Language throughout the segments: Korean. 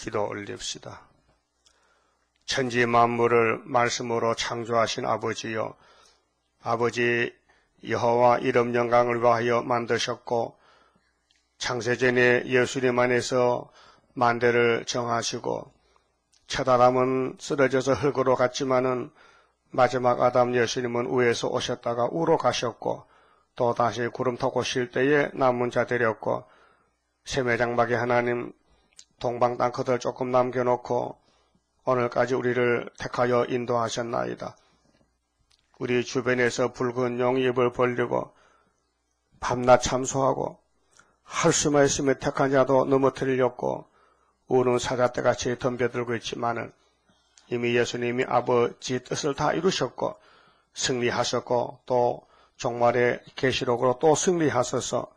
기도 올립시다. 천지 만물을 말씀으로 창조하신 아버지여, 아버지 여호와 이름 영광을 위하여 만드셨고 창세전에 예수님 안에서 만대를 정하시고 첫 아담은 쓰러져서 흙으로 갔지만은 마지막 아담 예수님은 위에서 오셨다가 우로 가셨고 또 다시 구름 타고 쉴 때에 남은 자 되렸고 세매장막에 하나님 동방 땅끝을 조금 남겨놓고 오늘까지 우리를 택하여 인도하셨나이다. 우리 주변에서 붉은 용 입을 벌리고 밤낮 참소하고 할 수만 있으면 택한 자도 넘어뜨리려고 우는 사자떼같이 덤벼들고 있지만은 이미 예수님이 아버지 뜻을 다 이루셨고 승리하셨고 또 종말의 계시록으로 또 승리하셔서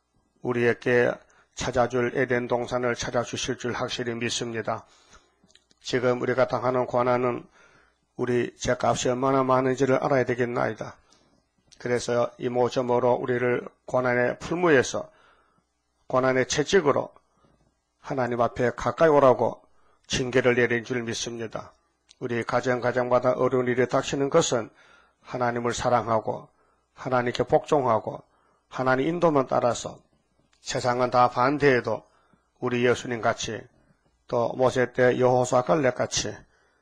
우리에게 찾아줄 에덴 동산을 찾아주실 줄 확실히 믿습니다. 지금 우리가 당하는 고난은 우리 죄값이 얼마나 많은지를 알아야 되겠나이다. 그래서 이 모점으로 우리를 고난의 풀무에서 고난의 채찍으로 하나님 앞에 가까이 오라고 징계를 내린 줄 믿습니다. 우리 가정마다 어려운 일이 닥치는 것은 하나님을 사랑하고 하나님께 복종하고 하나님 인도만 따라서 세상은 다 반대해도 우리 예수님 같이 또 모세 때 여호수아 갈렙 같이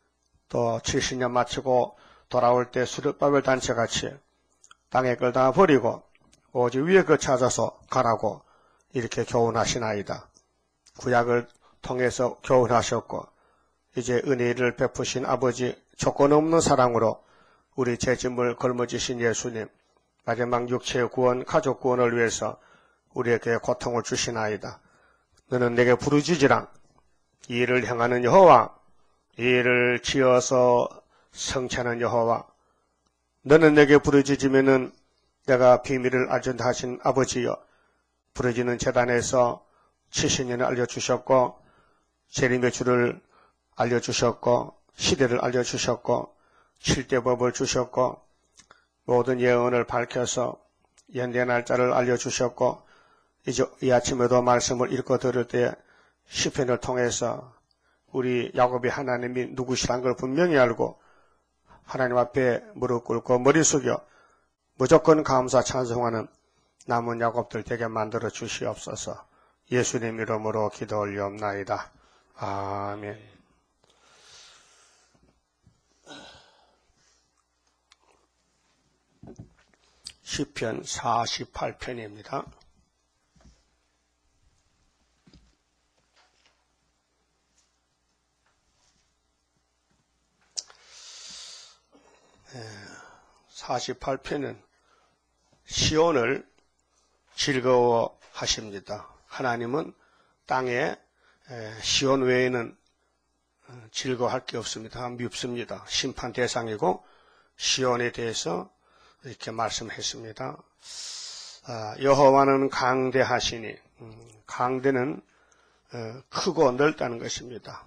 또 70년 마치고 돌아올 때 수르바벨 단체같이 땅의 걸 다 버리고 오직 위에 거 찾아서 가라고 이렇게 교훈하시나이다. 구약을 통해서 교훈하셨고 이제 은혜를 베푸신 아버지 조건 없는 사랑으로 우리 죄짐을 걸머지신 예수님 마지막 육체의 구원, 가족 구원을 위해서 우리에게 고통을 주시나이다. 너는 내게 부르짖으라. 이 일을 행하는 여호와, 이 일을 지어서 성취하는 여호와, 너는 내게 부르짖으면은 내가 비밀을 알전다 하신 아버지여, 부르짖는 제단에서 70년을 알려주셨고 재림의 주를 알려주셨고 시대를 알려주셨고 7대 법을 주셨고 모든 예언을 밝혀서 연대 날짜를 알려주셨고 이제 이 아침에도 말씀을 읽고 들을 때 시편을 통해서 우리 야곱이 하나님이 누구시란 걸 분명히 알고 하나님 앞에 무릎 꿇고 머리 숙여 무조건 감사 찬송하는 남은 야곱들 되게 만들어 주시옵소서. 예수님 이름으로 기도 올리옵나이다. 아멘. 시편 48편입니다. 네, 48편은 시온을 즐거워하십니다. 하나님은 땅에 시온 외에는 즐거워할 게 없습니다. 밉습니다. 심판 대상이고 시온에 대해서 이렇게 말씀했습니다. 여호와는 강대하시니 강대는 크고 넓다는 것입니다.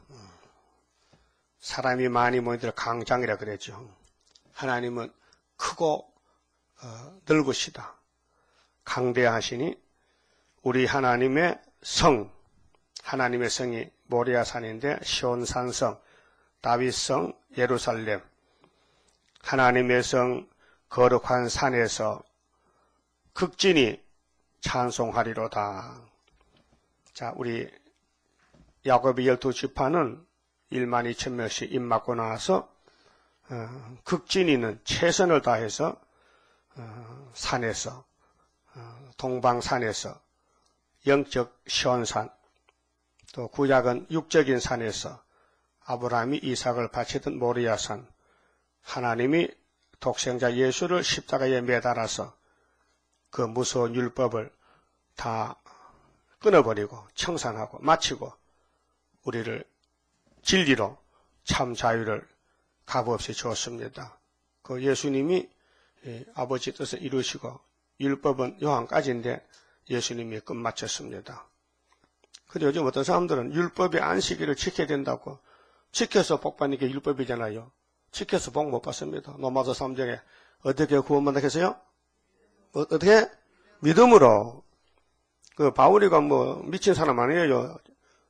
사람이 많이 모이들 강장이라 그랬죠. 하나님은 크고 넓으시다. 강대하시니 우리 하나님의 성, 하나님의 성이 모리아산인데 시온산성, 다윗성, 예루살렘, 하나님의 성 거룩한 산에서 극진히 찬송하리로다. 자, 우리 야곱의 12지파는 1만 2천 명씩 입 맞고 나와서 극진히는 최선을 다해서 산에서 동방산에서 영적 시온산 또 구약은 육적인 산에서 아브라함이 이삭을 바치던 모리아산 하나님이 독생자 예수를 십자가에 매달아서 그 무서운 율법을 다 끊어버리고 청산하고 마치고 우리를 진리로 참 자유를 값없이 주었습니다. 그 예수님이 아버지 뜻을 이루시고 율법은 요한까지인데 예수님이 끝마쳤습니다. 근데 요즘 어떤 사람들은 율법의 안식일을 지켜야 된다고 지켜서 복 받는 게 율법이잖아요. 지켜서 복 못 받습니다. 로마서 3장에 어떻게 구원받는다 했어요? 어떻게? 믿음으로. 그 바울이가 뭐 미친 사람 아니에요.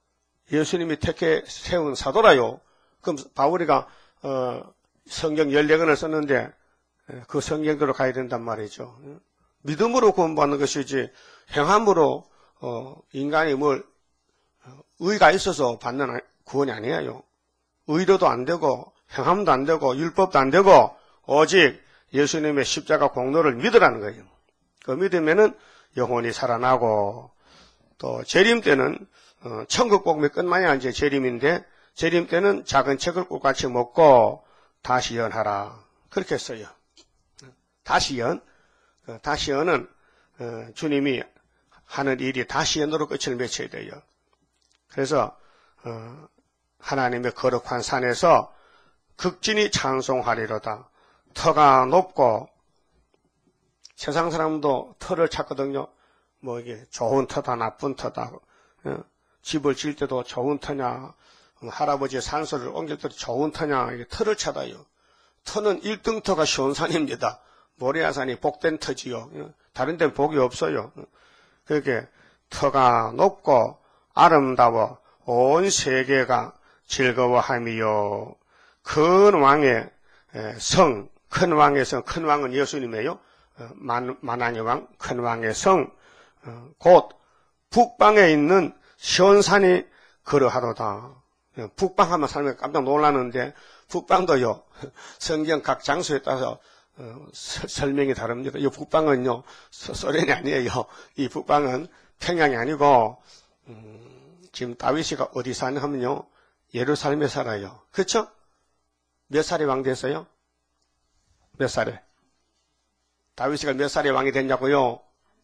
예수님이 택해 세운 사도라요. 그럼 바울이가 성경 14권을 썼는데 그 성경대로 가야 된단 말이죠. 믿음으로 구원받는 것이지 행함으로 인간이 뭘 의가 있어서 받는 구원이 아니에요. 의로도 안 되고 행함도 안 되고 율법도 안 되고 오직 예수님의 십자가 공로를 믿으라는 거예요. 그 믿으면은 영혼이 살아나고 또 재림 때는 천국 복음이 끝만이 이제 재림인데 재림 때는 작은 책을 꿀같이 먹고 다시 연하라 그렇게 써요. 다시 연은 주님이 하는 일이 다시 연으로 끝을 맺혀야 돼요. 그래서 하나님의 거룩한 산에서 극진히 찬송하리로다. 터가 높고 세상 사람도 터를 찾거든요. 뭐 이게 좋은 터다 나쁜 터다. 집을 지을 때도 좋은 터냐 할아버지의 산소를 옮길 때도 좋은 터냐 이게 터를 찾아요. 터는 1등 터가 시온산입니다. 모리아산이 복된 터지요. 다른 데는 복이 없어요. 그렇게 터가 높고 아름다워 온 세계가 즐거워함이요. 큰 왕의 성, 큰 왕의 성, 큰 왕은 예수님이에요. 만왕의 왕, 큰 왕의 성, 곧 북방에 있는 시온산이 그러하도다. 북방하면 사람이 깜짝 놀라는데 북방도요. 성경 각 장소에 따라서 설명이 다릅니다. 이 북방은요. 소련이 아니에요. 이 북방은 평양이 아니고 지금 다윗이가 어디 사냐 하면요. 예루살렘에 살아요. 그렇죠? 몇 살에 왕 됐어요? 몇 살에? 다윗이가 몇 살에 왕이 됐냐고요?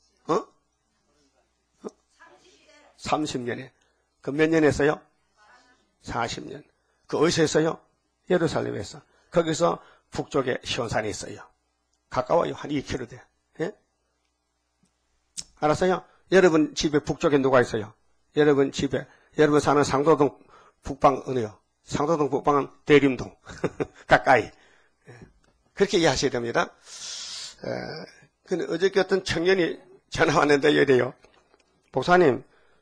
30년에. 그 몇 년 했어요? 40년. 그 어디서 했어요? 예루살렘에서. 거기서 북쪽에 시온산이 있어요. 가까워요. 한 2km 돼. 예? 알았어요? 여러분 집에 북쪽에 누가 있어요? 여러분 집에, 여러분 사는 상도동 북방 어느요? 상도동 북방은 대림동. 가까이. 그렇게 이해하셔야 됩니다. 근데 어저께 어떤 청년이 전화 왔는데 이래요. 목사님,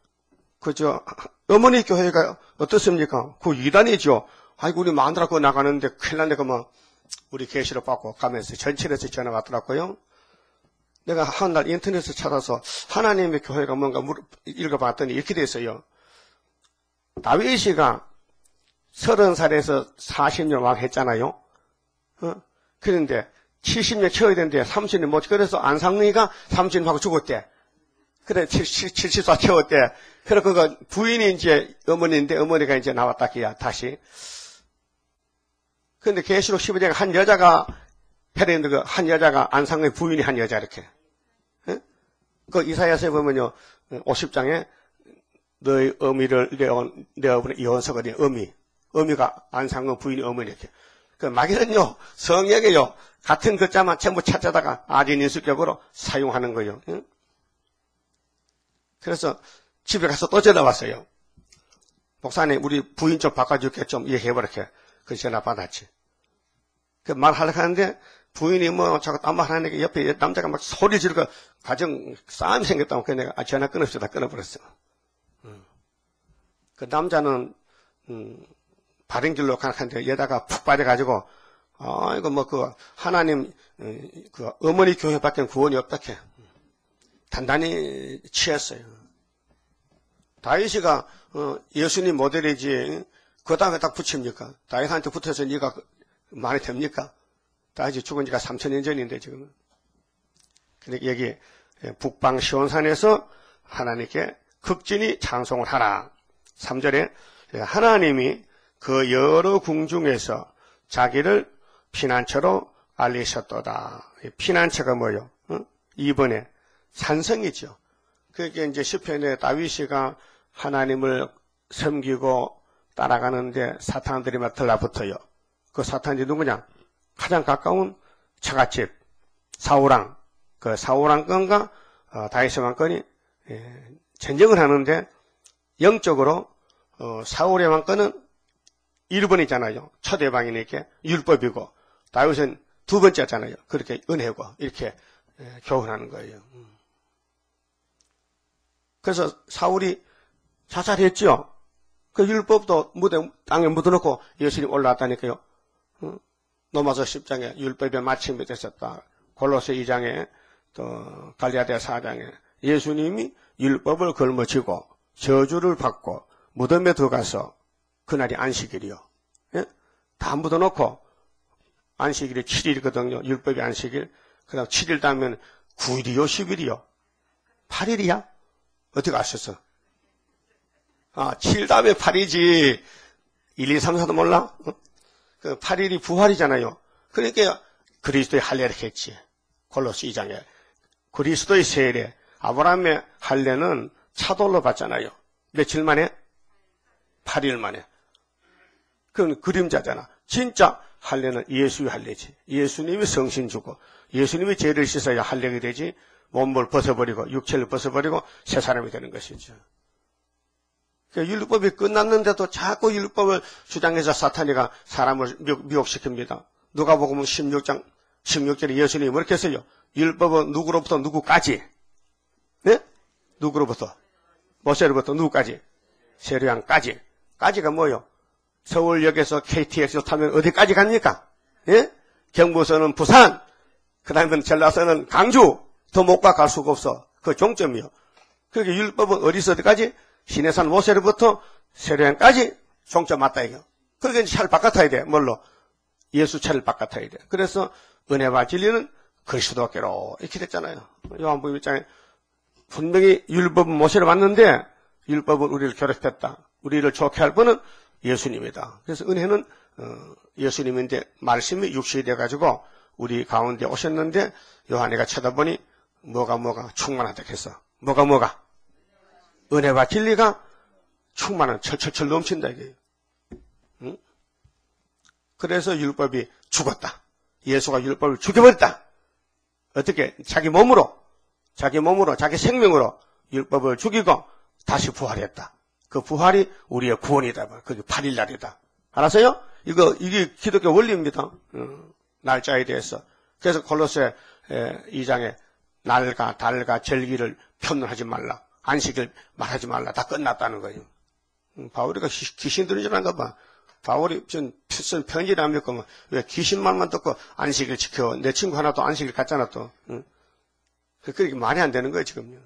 어머니 교회가 어떻습니까? 그 이단이죠. 아이고, 우리 마누라 그거 나가는데 큰일 났네. 그러면 우리 계시로 받고 가면서 전철에서 전화 왔더라고요. 내가 한 날 인터넷에서 찾아서 하나님의 교회가 뭔가 읽어봤더니 이렇게 됐어요. 다윗이가 30살에서 40년 왕 했잖아요. 그런데 70년 채워야 되는데 30년 못, 그래서 안상리가 30년 하고 죽었대. 그래, 70살 채웠대. 그래, 그거 부인이 이제 어머니인데 어머니가 이제 나왔다, 기야, 다시. 근데 계시록 15장에 한 여자가, 헤레인데 한 여자가 안상리 부인이 한 여자, 이렇게. 그 이사야서에 보면요, 50장에 너의 어미를 내어보내 이혼서거든요, 어미가 안상리 부인이 어머니, 이렇게. 그 마귀는요, 성역에요, 같은 글자만 전부 찾아다가 아진인수격으로 사용하는 거예요. 응? 그래서 집에 가서 또 전화 왔어요. 목사님, 우리 부인 좀 바꿔줄게, 좀 얘기해보라게. 그 전화 받았지. 그 말하려고 하는데, 부인이 뭐, 자꾸 딴 말 하니까 옆에 남자가 막 소리 지르고, 가정 싸움이 생겼다고, 그래서 내가 전화 끊읍시다, 끊어버렸어. 그 남자는, 바른 길로 가는데, 여자가 푹 빠져가지고, 이거 뭐, 하나님, 어머니 교회밖에 구원이 없다, 캐. 단단히 취했어요. 다윗이가 예수님 모델이지 그 다음에 딱 붙입니까? 다윗한테 붙어서 네가 말이 됩니까? 다윗이 죽은 지가 3000년 전인데 지금은. 근데 여기 북방 시온산에서 하나님께 극진히 찬송을 하라. 3절에 하나님이 그 여러 궁중에서 자기를 피난처로 알리셨도다. 피난처가 뭐요? 2번에 산성이죠. 그게 이제 시편에 다윗이가 하나님을 섬기고 따라가는데 사탄들이 막 들라붙어요. 그 사탄이 누구냐? 가장 가까운 처갓집 사울왕. 그 사울왕 건과 다윗의 왕건이 전쟁을 하는데 영적으로 사울의 왕건은 1번이잖아요. 초대왕이니까 율법이고 다윗은 두 번째잖아요. 그렇게 은혜고 이렇게 교훈하는 거예요. 그래서 사울이 자살했죠. 그 율법도 땅에 묻어놓고 예수님 올라왔다니까요. 로마서 10장에 율법의 마침이 되셨다. 골로새 2장에 또 갈라디아 4장에 예수님이 율법을 걸머쥐고 저주를 받고 무덤에 들어가서 그날이 안식일이요. 예? 다 묻어놓고 안식일이 7일이거든요. 율법이 안식일. 그 다음 7일 다음에 9일이요, 10일이요. 8일이야? 어떻게 아셨어? 7일 다음에 8일이지. 1, 2, 3, 4도 몰라? 그 8일이 부활이잖아요. 그러니까 그리스도의 할례를 했지. 골로새 2장에. 그리스도의 세례. 아브라함의 할례는 차돌로 받잖아요. 며칠 만에? 8일 만에. 그건 그림자잖아. 진짜 할례는 예수의 할례지. 예수님이 성신 주고 예수님이 죄를 씻어야 할례가 되지. 몸을 벗어버리고 육체를 벗어버리고 새 사람이 되는 것이죠. 율법이 끝났는데도 자꾸 율법을 주장해서 사탄이가 사람을 미혹시킵니다. 누가복음 16장 16절에 예수님이 뭐렇게 했어요? 율법은 누구로부터 누구까지? 네? 누구로부터? 모세로부터 누구까지? 세례양까지. 까지가 뭐요? 서울역에서 KTX를 타면 어디까지 갑니까? 예? 경부서는 부산, 그 다음에 전라서는 강주, 더 못 갈 수가 없어. 그 종점이요. 그렇게 율법은 어디서 어디까지? 시내산 모세로부터 세례양까지 종점 맞다 이거. 그러니까 차를 바꿔타야 돼. 뭘로? 예수 차를 바꿔타야 돼. 그래서 은혜와 진리는 그리스도께로 이렇게 됐잖아요. 요한복음 1장에 분명히 율법은 모세로 왔는데 율법은 우리를 괴롭혔다. 우리를 좋게 할 분은 예수님이다. 그래서 은혜는 예수님인데 말씀이 육신이 돼가지고 우리 가운데 오셨는데 요한이가 쳐다보니 뭐가 충만하다 했어. 뭐가 은혜와 진리가 충만한 철철철 넘친다 이게. 응? 그래서 율법이 죽었다. 예수가 율법을 죽여버렸다. 어떻게? 자기 몸으로 자기 생명으로 율법을 죽이고 다시 부활했다. 그 부활이 우리의 구원이다. 그게 8일 날이다. 알았어요? 이게 기독교 원리입니다. 날짜에 대해서. 그래서 골로새 2장에 날과 달과 절기를 편론하지 말라. 안식을 말하지 말라. 다 끝났다는 거예요. 바울이가 귀신 들은 줄 아는가 봐. 바울이 쓴 편지를 안 읽고 왜 귀신 말만 듣고 안식을 지켜. 내 친구 하나도 안식을 갔잖아 또. 그게 말이 안 되는 거예요 지금요.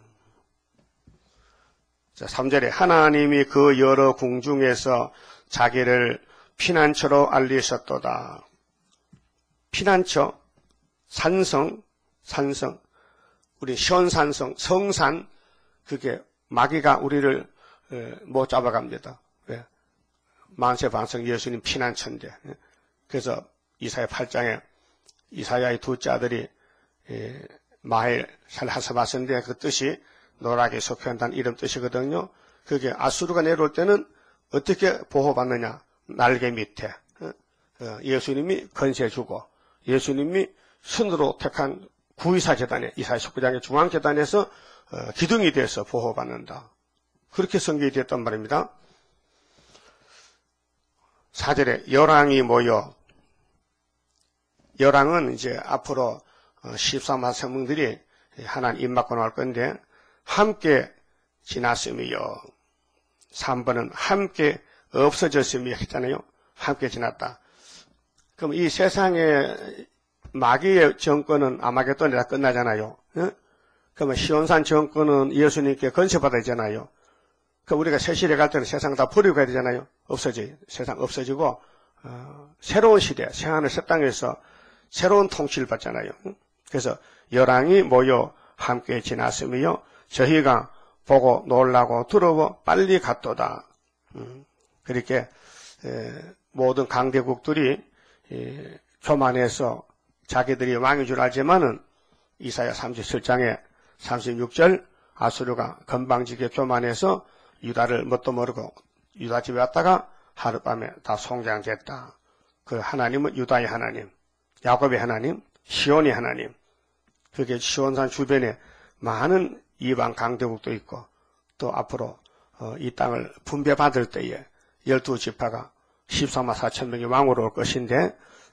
자, 3절에 하나님이 그 여러 궁중에서 자기를 피난처로 알리셨도다. 피난처, 산성, 우리 시온산성, 성산, 그게 마귀가 우리를 못 잡아갑니다. 왜? 만세반성 예수님 피난처인데. 그래서 이사야 8장에 이사야의 둘째 아들이 마헬 살하사바스인데 그 뜻이 노랗게 속해한다는 이름 뜻이거든요. 그게 아수르가 내려올 때는 어떻게 보호받느냐. 날개 밑에 예수님이 건세 주고 예수님이 순으로 택한 구의사 제단에 이사야 19장의 중앙제단에서 기둥이 돼서 보호받는다. 그렇게 성경이 됐단 말입니다. 4절에 열왕이 모여 열왕은 이제 앞으로 14만 성문들이 하나님 입맞고 나올 건데 함께 지났으며 3번은 함께 없어졌으며 했잖아요. 함께 지났다. 그럼 이 세상의 마귀의 정권은 아마겟돈이라 끝나잖아요. 그러면 시온산 정권은 예수님께 건설받아야잖아요. 그럼 우리가 세실에 갈 때는 세상 다 버리고 가야 되잖아요. 세상 없어지고 새로운 시대, 새하늘 새 땅에서 새로운 통치를 받잖아요. 그래서 열왕이 모여 함께 지났으며 저희가 보고 놀라고 두려워 빨리 갔도다. 그렇게 모든 강대국들이 교만해서 자기들이 왕인 줄 알지만은 이사야 37장에 36절 아수르가 건방지게 교만해서 유다를 뭣도 모르고 유다 집에 왔다가 하룻밤에 다 송장됐다. 그 하나님은 유다의 하나님, 야곱의 하나님, 시온의 하나님. 그게 시온산 주변에 많은 이방 강대국도 있고 또 앞으로 이 땅을 분배받을 때에 12지파가 14만 4천 명이 왕으로 올 것인데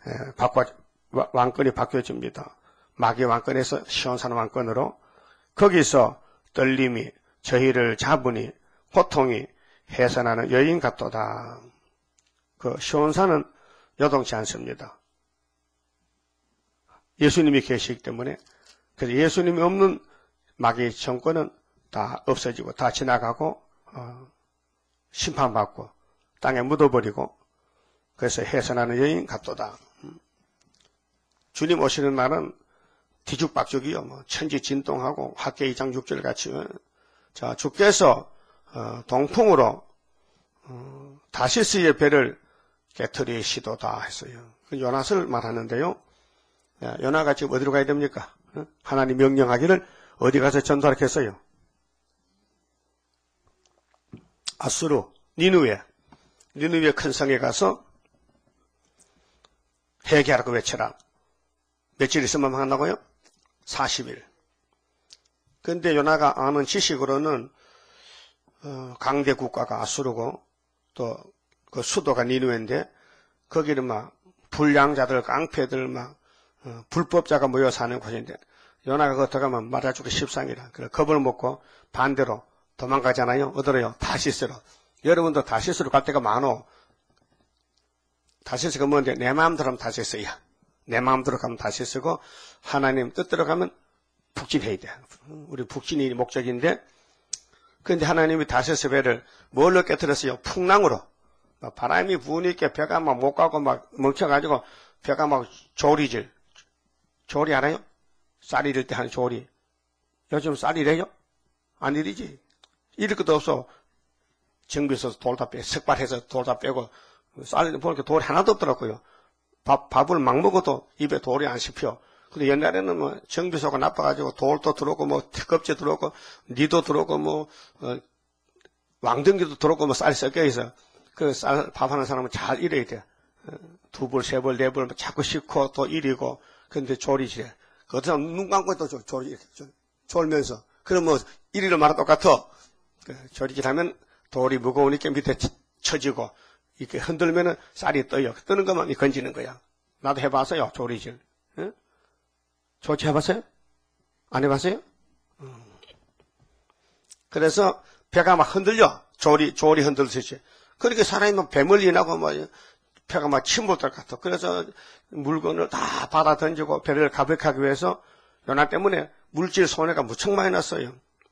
왕권이 바뀌어집니다. 마귀 왕권에서 시온산 왕권으로 거기서 떨림이 저희를 잡으니 고통이 해산하는 여인 같도다. 그 시온산은 요동치 않습니다. 예수님이 계시기 때문에. 그래서 예수님이 없는 마귀의 정권은 다 없어지고 다 지나가고 심판받고 땅에 묻어버리고, 그래서 해산하는 여인 같도다. 주님 오시는 날은 뒤죽박죽이요. 뭐 천지진동하고 학계 2장 6절 같이. 자, 주께서 동풍으로 다시스의 배를 깨트리시도다 했어요. 요나서를 말하는데요. 요나가 지금 어디로 가야 됩니까? 하나님 명령하기를 어디 가서 전도하겠어요? 아수르, 니느웨 큰 성에 가서 회개하라고 외쳐라. 며칠 있으면 한다고요? 40일. 그런데 요나가 아는 지식으로는 강대 국가가 아수르고 또 그 수도가 니느웨인데 거기는 막 불량자들, 깡패들 막 불법자가 모여 사는 곳인데 요나가 거기 들어가면 맞아주기 십상이라. 그래 겁을 먹고 반대로 도망가잖아요. 어디로요? 다시스로. 여러분도 다시스로 갈 때가 많어. 다시스가 뭔데? 내 마음대로 하면 다시스야. 내 마음대로 가면 다시스고 하나님 뜻대로 가면 북진해야 돼. 우리 북진이 목적인데, 그런데 하나님이 다시스 배를 뭘로 깨뜨렸어요? 풍랑으로. 바람이 부으니까 배가 막 못 가고 막 멈춰가지고 배가 막 조리질. 조리 알아요? 쌀 이릴 때 하는 조리. 요즘 쌀 이래요? 안 이리지. 이럴 것도 없어. 정비에서 돌 다 빼, 석발해서 돌 다 빼고, 쌀 보니까 돌이 하나도 없더라고요. 밥을 막 먹어도 입에 돌이 안 씹혀. 근데 옛날에는 뭐 정비소가 나빠가지고 돌도 들어오고 뭐 껍질 들어오고 니도 들어오고 뭐 왕등기도 들어오고 뭐 쌀이 섞여 있어. 그 쌀 밥하는 사람은 잘 일해야 돼. 2벌, 3벌, 4벌 자꾸 씻고 또 일이고. 근데 조리질해. 그 사람 눈 감고 또 졸면서. 그럼 뭐 일이를 말아 똑같아. 조리질하면 돌이 무거우니까 밑에 쳐지고 이렇게 흔들면은 쌀이 떠요. 뜨는 것만 건지는 거야. 나도 해봤어요. 조리질. 응? 조치 해봤어요? 안 해봤어요? 그래서 배가 막 흔들려. 조리 흔들듯이. 그렇게 사람이 막 배멀 인하고 막 배가 막 침몰될 것 같아. 그래서 물건을 다 받아 던지고 배를 가백하기 위해서 요나 때문에 물질 손해가 무척 많이 났어요.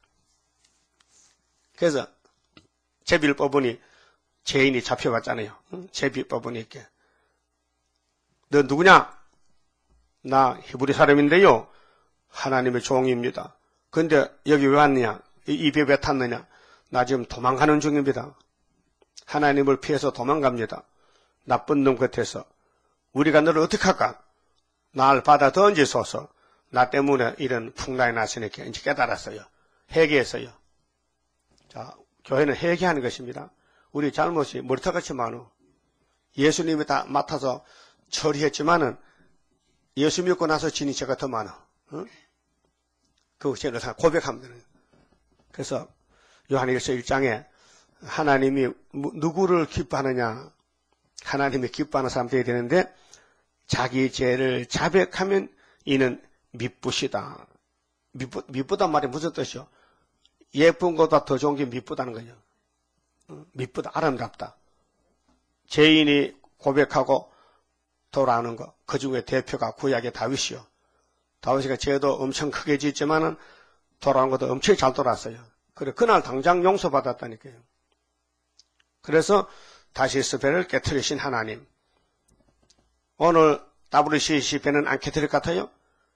그래서 제비를 뽑으니 죄인이 잡혀갔잖아요. 제비 뽑으니 이렇게. 너 누구냐? 나 히브리 사람인데요. 하나님의 종입니다. 근데 여기 왜 왔느냐? 이 배 왜 탔느냐? 나 지금 도망가는 중입니다. 하나님을 피해서 도망갑니다. 나쁜 놈 같아서. 우리가 너를 어떻게 할까? 날 받아 던지소서. 나 때문에 이런 풍랑이 났으니까 이제 깨달았어요. 회개했어요. 자, 교회는 회개하는 것입니다. 우리 잘못이 머리털같이 많어. 예수님이 다 맡아서 처리했지만은 예수 믿고 나서 지니 죄가 더 많아. 응? 그 죄를 다 고백하면 되는 거예요. 그래서 요한일서 1장에 하나님이 누구를 기뻐하느냐? 하나님이 기뻐하는 사람 되어야 되는데 자기 죄를 자백하면 이는 미쁘시다. 미쁘단 말이 무슨 뜻이요? 예쁜 것보다 더 좋은 게 미쁘다는 거죠. 미쁘다, 아름답다. 죄인이 고백하고 돌아오는 것, 그 중에 대표가 구약의 다윗이요. 다윗이가 죄도 엄청 크게 짓지만은 돌아온 것도 엄청 잘 돌아왔어요. 그래, 그날 당장 용서받았다니까요. 그래서 다시스 배를 깨트리신 하나님. 오늘 WCC 배는 안 깨트릴 것 같아요?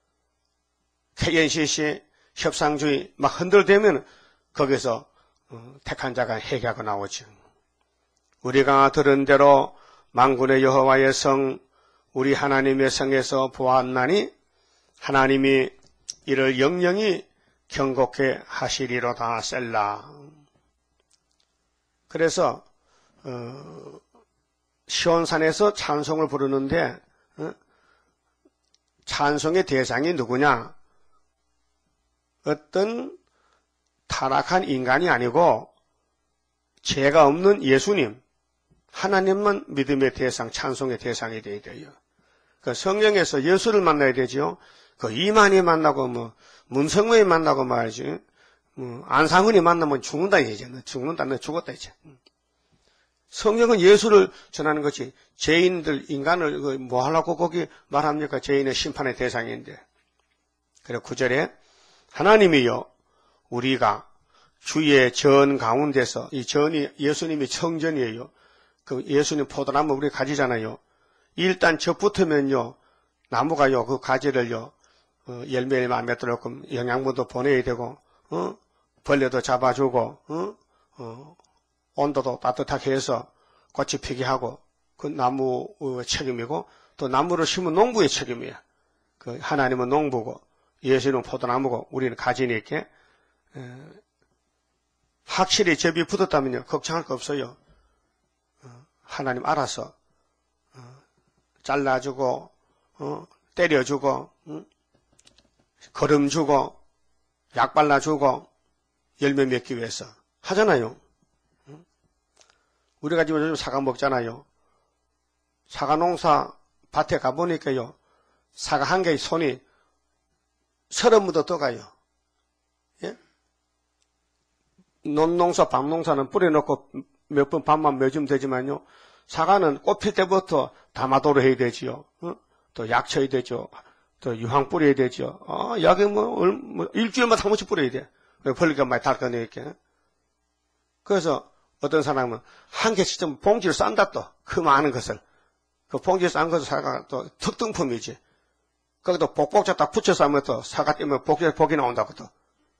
KNCC 협상주의 막 흔들대면 거기서 택한 자가 회개하고 나오죠. 우리가 들은 대로 만군의 여호와의 성, 우리 하나님의 성에서 보았나니 하나님이 이를 영영히 경고케 하시리로다. 셀라. 그래서 시온산에서 찬송을 부르는데 찬송의 대상이 누구냐? 어떤 타락한 인간이 아니고 죄가 없는 예수님, 하나님만 믿음의 대상, 찬송의 대상이 되어야 돼요. 그 성령에서 예수를 만나야 되죠. 그 이만희 만나고 뭐 문성호이 만나고 말이지. 안상훈이 만나면 죽는다 이제. 죽는다, 너 죽었다 이제. 성경은 예수를 전하는 것이 죄인들, 인간을 뭐 하려고 거기 말합니까? 죄인의 심판의 대상인데. 그리고 9절에 하나님이요 우리가 주의 전 가운데서, 이 전이 예수님이 청전이에요. 그 예수님 포도나무 우리 가지잖아요. 일단 저 붙으면요 나무가요 그 가지를요 열매를 맺도록 영양분도 보내야 되고 벌레도 잡아주고 온도도 따뜻하게 해서 꽃이 피게 하고 그 나무의 책임이고 또 나무를 심은 농부의 책임이야. 그 하나님은 농부고 예수님은 포도나무고 우리는 가지니까 확실히 접이 붙었다면요 걱정할 거 없어요. 하나님 알아서 잘라주고 때려주고 거름 주고 약 발라주고 열매 맺기 위해서 하잖아요. 우리가 지금 요즘 사과 먹잖아요. 사과 농사 밭에 가보니까요 사과 한 개의 손이 30무더 떠가요. 예? 논농사 밤농사는 뿌려놓고 몇 번 밤만 매주면 되지만요 사과는 꽃필 때부터 담아도로 해야 되지요. 또 약쳐야 되죠. 또 유황 뿌려야 되죠. 약에 뭐 일주일마다 한 번씩 뿌려야 돼. 벌레가 많이 닳아내니까. 그래서 어떤 사람은 한 개씩 좀 봉지를 싼다 또. 그 많은 것을. 그 봉지를 싼 것을 사과가 또 특등품이지. 거기도 복복자 딱 붙여서 하면 또 사과 때문에 복이 나온다고 또.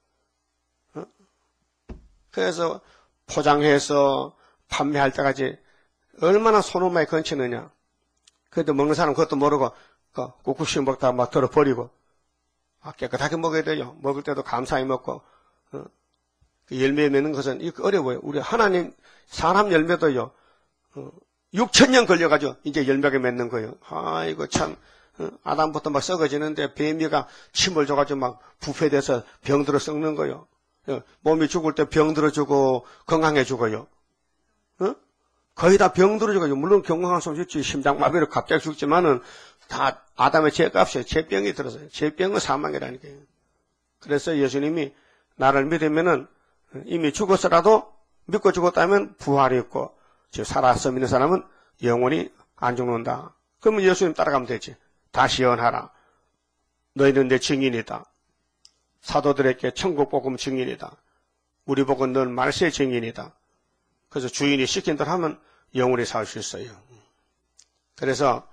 그래서 포장해서 판매할 때까지 얼마나 손을 많이 건치느냐. 그래도 먹는 사람은 그것도 모르고 꾹꾹 먹다가 막 덜어버리고 깨끗하게 먹어야 돼요. 먹을 때도 감사히 먹고 그 열매 맺는 것은 이거 어려워요. 우리 하나님 사람 열매도요 6,000년 걸려가지고 이제 열매가 맺는 거예요. 아이고 참 아담부터 막 썩어지는데 뱀이가 침을 줘가지고 막 부패돼서 병들어 썩는 거예요. 몸이 죽을 때 병들어 주고 건강해 죽어요. 거의 다 병들어 죽어요. 물론 건강한 솜 죽지 심장마비로 갑자기 죽지만은 다 아담의 죄값이에요. 죄병이 들어서요. 죄병은 사망이라니까요. 그래서 예수님이 나를 믿으면은 이미 죽었어라도 믿고 죽었다면 부활이 있고 즉 살아서 믿는 사람은 영원히 안 죽는다. 그러면 예수님 따라가면 되지. 다시 연하라. 너희는 내 증인이다. 사도들에게 천국 복음 증인이다. 우리 복은 넌 말세의 증인이다. 그래서 주인이 시킨 대로 하면 영원히 살 수 있어요. 그래서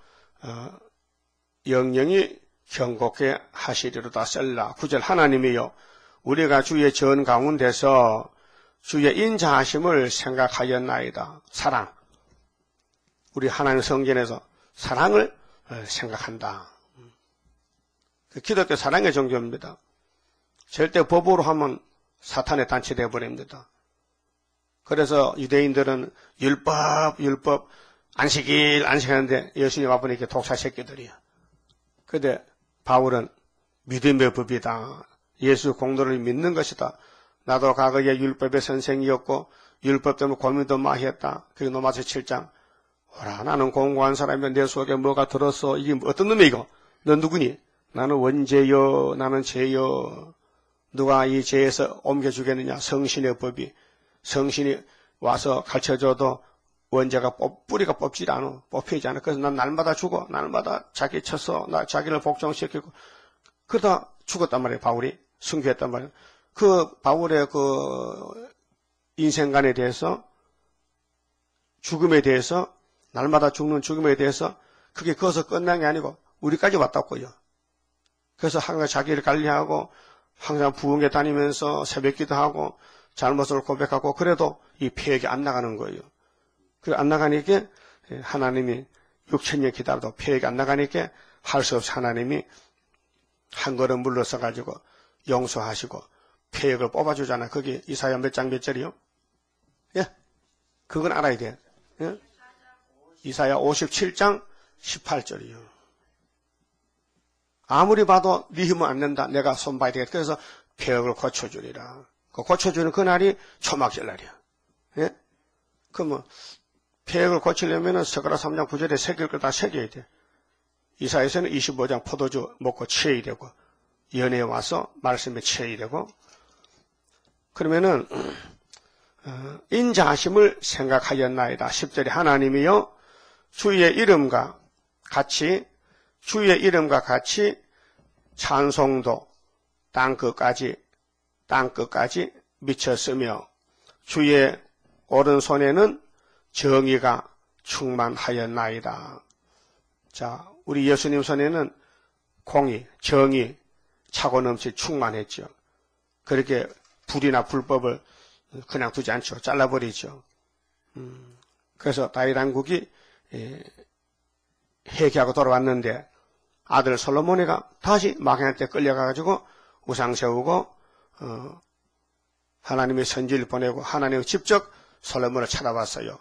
영영이 경고케 하시리로다 셀라. 9절 하나님이요 우리가 주의 전 가운데서 주의 인자하심을 생각하였나이다. 사랑. 우리 하나님 성전에서 사랑을 생각한다. 기독교 사랑의 종교입니다. 절대 법으로 하면 사탄의 단체 되어버립니다. 그래서 유대인들은 율법 안식일 안식하는데 예수님 와보니까 독사 새끼들이야. 그런데 바울은 믿음의 법이다. 예수 공로를 믿는 것이다. 나도 과거에 율법의 선생이었고 율법 때문에 고민도 많이 했다. 그게 로마서 7장. 오라 나는 공고한 사람이면 내 속에 뭐가 들었어. 이게 어떤 놈이야 이거. 너 누구니? 나는 원죄여 나는 죄여. 누가 이 죄에서 옮겨주겠느냐. 성신의 법이. 성신이 와서 가르쳐줘도 원죄가 뿌리가 뽑지 않아. 뽑히지 않아. 그래서 난 날마다 죽어. 날마다 자기 쳐서 자기를 복종시키고 그러다 죽었단 말이에요. 바울이 순교했단 말이에요. 그 바울의 그 인생관에 대해서 죽음에 대해서 날마다 죽는 죽음에 대해서 그게 거기서 끝난 게 아니고 우리까지 왔다고요. 그래서 항상 자기를 관리하고 항상 부흥회 다니면서 새벽기도 하고 잘못을 고백하고 그래도 이 폐역이 안 나가는 거예요. 그 안 나가니까 하나님이 6,000년 기다려도 폐역이 안 나가니까 할 수 없이 하나님이 한 걸음 물러서 가지고 용서하시고 폐역을 뽑아주잖아. 그게 이사야 몇 장 몇 절이요? 예, 그건 알아야 돼. 예? 이사야 57장 18절이요. 아무리 봐도 네 힘은 안 된다. 내가 손봐야 되겠다. 그래서 폐역을 고쳐주리라. 그 고쳐주는 그날이 초막절 날이야. 예? 그러면 폐역을 고치려면 서가라 3장 9절에 새길 걸 다 새겨야 돼. 이사야서는 25장 포도주 먹고 취해야 되고 연회에 와서 말씀에 취해야 되고 그러면은 인자하심을 생각하였나이다. 10절에 하나님이여 주의 이름과 같이 찬송도 땅끝까지 미쳤으며 주의 오른손에는 정의가 충만하였나이다. 자, 우리 예수님 손에는 공의, 정의 차고 넘치 충만했죠. 그렇게 불이나 불법을 그냥 두지 않죠. 잘라버리죠. 그래서 다윗 왕국이 회개하고 돌아왔는데 아들 솔로몬이가 다시 마귀한테 끌려가가지고 우상 세우고 하나님의 선지를 보내고 하나님이 직접 솔로몬을 찾아왔어요.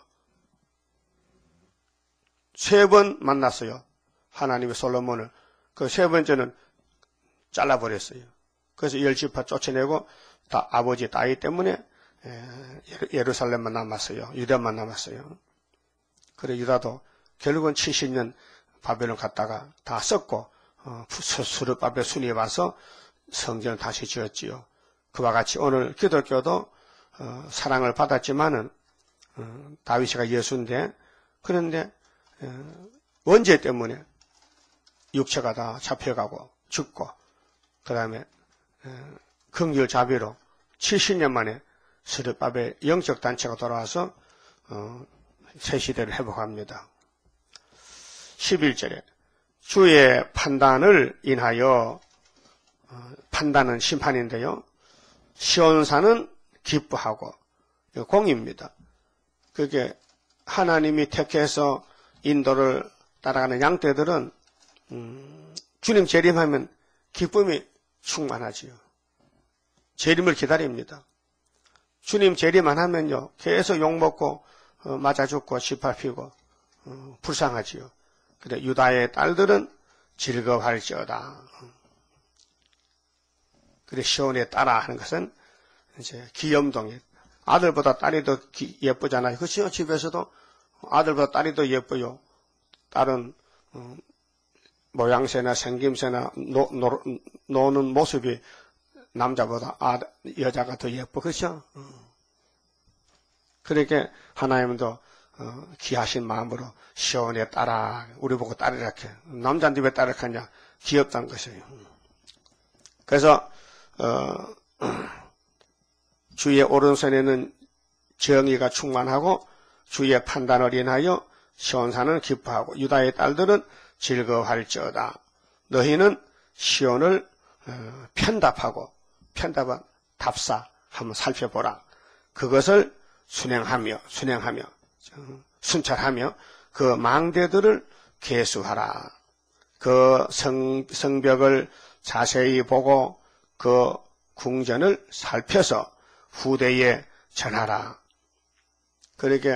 3번 만났어요. 하나님의 솔로몬을. 그 3번째는 잘라버렸어요. 그래서 10지파 쫓아내고 다 아버지 다윗 때문에 예루살렘만 남았어요. 유다만 남았어요. 그래 유다도 결국은 70년 바벨론 갔다가 다 썩고 수르바벨 순위에 와서 성전을 다시 지었지요. 그와 같이 오늘 기독교도 사랑을 받았지만은 다윗이가 예수인데 그런데 원죄 때문에 육체가 다 잡혀가고 죽고 그 다음에 긍휼 자비로 70년 만에 스르바벨 영적 단체가 돌아와서 새 시대를 회복합니다. 11절에 주의 판단을 인하여 판단은 심판인데요. 시온산은 기뻐하고 공입니다. 그게 하나님이 택해서 인도를 따라가는 양떼들은 주님 재림하면 기쁨이 충만하지요. 재림을 기다립니다. 주님 재림만 하면요 계속 욕먹고 맞아 죽고 시팔피고 불쌍하지요. 근데 유다의 딸들은 즐거워할지어다. 그래 시온에 따라 하는 것은 이제 귀염동이 아들보다 딸이 더 예쁘잖아요. 그렇죠? 집에서도 아들보다 딸이 더 예뻐요. 딸은 모양새나 생김새나 노는 모습이 남자보다 여자가 더 예뻐. 그렇죠? 그렇게 하나님도 귀하신 마음으로 시온에 따라 우리 보고 딸이라 해. 남자인데 왜 딸을 하냐? 귀엽다는 것이에요. 그래서 주의 오른손에는 정의가 충만하고 주의 판단을 인하여 시온산은 기뻐하고 유다의 딸들은 즐거워할지어다. 너희는 시온을 편답은 답사 한번 살펴보라. 그것을 순행하며 순찰하며 그 망대들을 계수하라. 그 성벽을 자세히 보고 그 궁전을 살펴서 후대에 전하라. 그렇게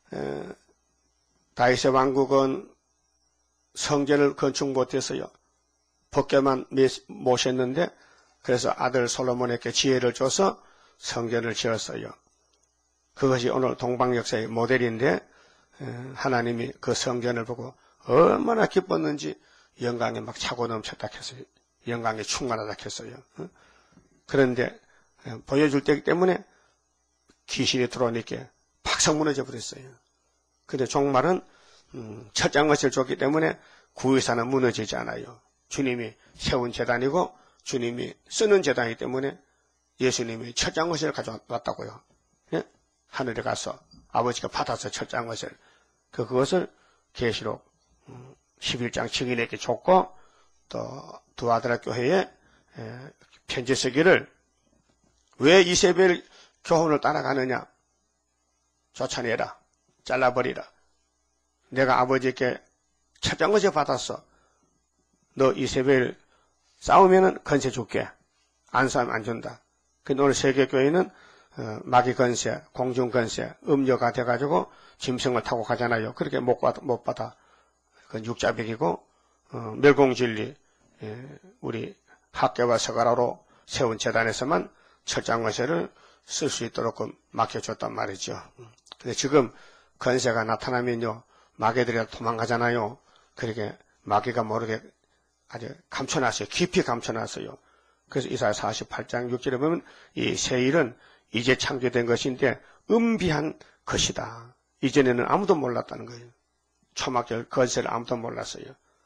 다윗의 왕국은 성전을 건축 못했어요. 법궤만 모셨는데 그래서 아들 솔로몬에게 지혜를 줘서 성전을 지었어요. 그것이 오늘 동방 역사의 모델인데 하나님이 그 성전을 보고 얼마나 기뻤는지 영광에 막 차고 넘쳤다 했어요. 영광에 충만하다 했어요. 그런데 보여줄 때이기 때문에 귀신이 들어오니까 박상 무너져 버렸어요. 그런데 종말은 첫장 것을 줬기 때문에 구유사는 무너지지 않아요. 주님이 세운 제단이고 주님이 쓰는 제단이기 때문에 예수님이 첫장 것을 가져왔다고요. 예? 하늘에 가서 아버지가 받아서 첫장 것을 그것을 계시록 11장 증인에게 줬고 또 두 아들아 교회에 편지 쓰기를 왜 이세벨 교훈을 따라가느냐? 쫓아내라. 잘라버리라. 내가 아버지께 첫장 것을 받았어. 너 이세벨 싸우면은 건세 줄게. 안 싸우면 안 준다. 근데 오늘 세계교회는 마귀 건세, 공중 건세, 음료가 돼가지고 짐승을 타고 가잖아요. 그렇게 못 받아. 그건 육자백이고 멸공진리 우리 학계와 서가라로 세운 재단에서만 철장거세를 쓸 수 있도록 맡겨줬단 말이죠. 근데 지금 건세가 나타나면요 마귀들이 도망가잖아요. 그렇게 마귀가 모르게 아주 감춰놨어요. 깊이 감춰놨어요. 그래서 이사야 48장 6절에 보면 이 새 일은 이제 창조된 것인데 은비한 것이다. 이전에는 아무도 몰랐다는 거예요. 초막절 건세를 아무도 몰랐어요.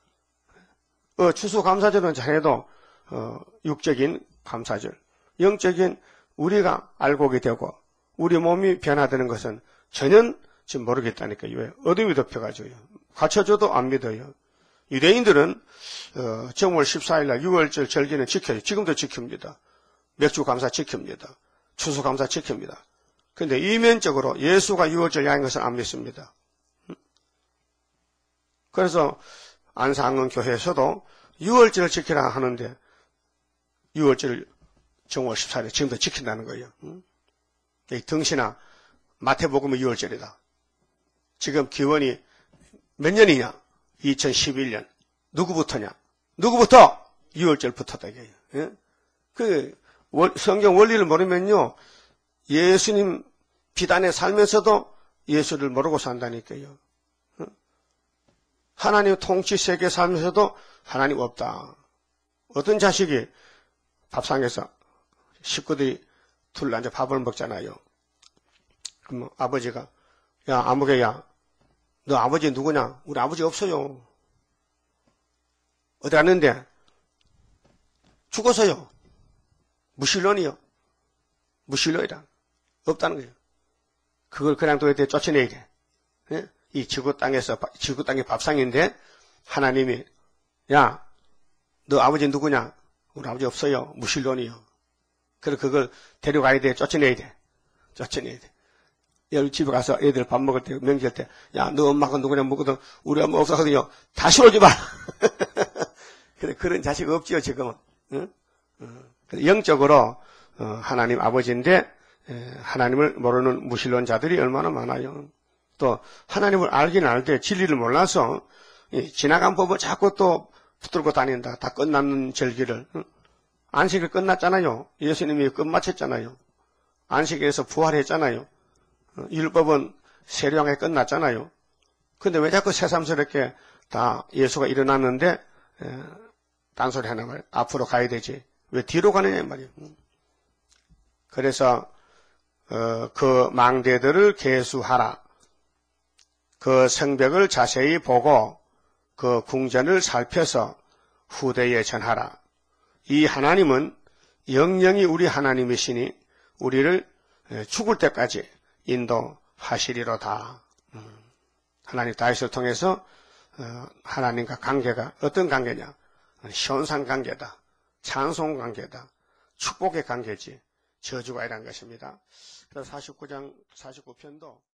추수감사절은 잘해도 육적인 감사절, 영적인 우리가 알고 오게 되고 우리 몸이 변화되는 것은 전혀 지금 모르겠다니까요. 왜? 어둠이 덮여가지고요. 갖춰줘도 안 믿어요. 유대인들은 정월 14일날 6월절 절기는 지켜요. 지금도 지킵니다. 맥주감사 지킵니다. 추수감사 지킵니다. 그런데 이면적으로 예수가 6월절 야인 것은 안 믿습니다. 그래서 안상은 교회에서도 6월절을 지키라 하는데 6월절을 정월 14일에 지금도 지킨다는 거예요. 등신아, 마태복음은 6월절이다. 지금 기원이 몇 년이냐? 2011년. 누구부터냐? 누구부터? 6월절부터다. 이게. 그 성경 원리를 모르면요, 예수님 비단에 살면서도 예수를 모르고 산다니까요. 하나님 통치 세계에 살면서도 하나님 없다. 어떤 자식이 밥상에서 식구들이 둘러 앉아 밥을 먹잖아요. 그럼 아버지가, 야, 아무개야, 너 아버지 누구냐? 우리 아버지 없어요. 어디 갔는데? 죽었어요. 무신론이요. 무신론이다. 없다는 거예요. 그걸 그냥 도대체 쫓아내야 돼. 예? 이 지구 땅의 밥상인데, 하나님이, 야, 너 아버지 누구냐? 우리 아버지 없어요. 무신론이요. 그래서 그걸 데려가야 돼. 쫓아내야 돼. 쫓아내야 돼. 집에 가서 애들 밥 먹을 때, 명절 때, 야, 너 엄마가 누구냐 묻거든. 우리 엄마 없어서거든요. 다시 오지 마. 근데 그런 자식 없지요, 지금은. 응? 영적으로, 하나님 아버지인데, 하나님을 모르는 무신론자들이 얼마나 많아요. 또, 하나님을 알긴 알되 진리를 몰라서, 지나간 법을 자꾸 또 붙들고 다닌다. 다 끝났는 절기를. 안식일 끝났잖아요. 예수님이 끝마쳤잖아요. 안식일에서 부활했잖아요. 율법은 세례왕에 끝났잖아요. 근데 왜 자꾸 새삼스럽게 다 예수가 일어났는데 딴소리 하는 거예요. 앞으로 가야 되지. 왜 뒤로 가느냐 말이에요. 그래서 그 망대들을 계수하라. 그 성벽을 자세히 보고 그 궁전을 살펴서 후대에 전하라. 이 하나님은 영영이 우리 하나님이시니 우리를 죽을 때까지 인도하시리로다. 하나님 다윗을 통해서 하나님과 관계가 어떤 관계냐? 현상 관계다. 찬송 관계다. 축복의 관계지. 저주가 아니란 것입니다. 그래서 49장 49편도